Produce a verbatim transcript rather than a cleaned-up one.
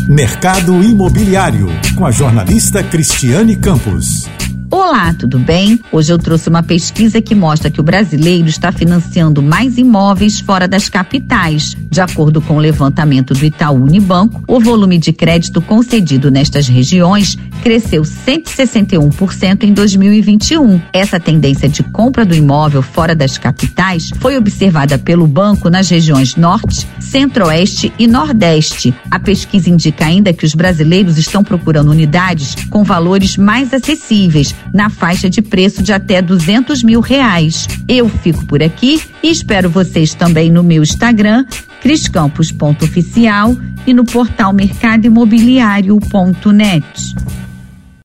Mercado Imobiliário, com a jornalista Cristiane Campos. Olá, tudo bem? Hoje eu trouxe uma pesquisa que mostra que o brasileiro está financiando mais imóveis fora das capitais. De acordo com o levantamento do Itaú Unibanco, o volume de crédito concedido nestas regiões cresceu cento e sessenta e um por cento em dois mil e vinte e um. Essa tendência de compra do imóvel fora das capitais foi observada pelo banco nas regiões Norte, Centro-Oeste e Nordeste. A pesquisa indica ainda que os brasileiros estão procurando unidades com valores mais acessíveis, na faixa de preço de até duzentos mil reais. Eu fico por aqui e espero vocês também no meu Instagram, cris campos ponto oficial, e no portal mercado imobiliário ponto net.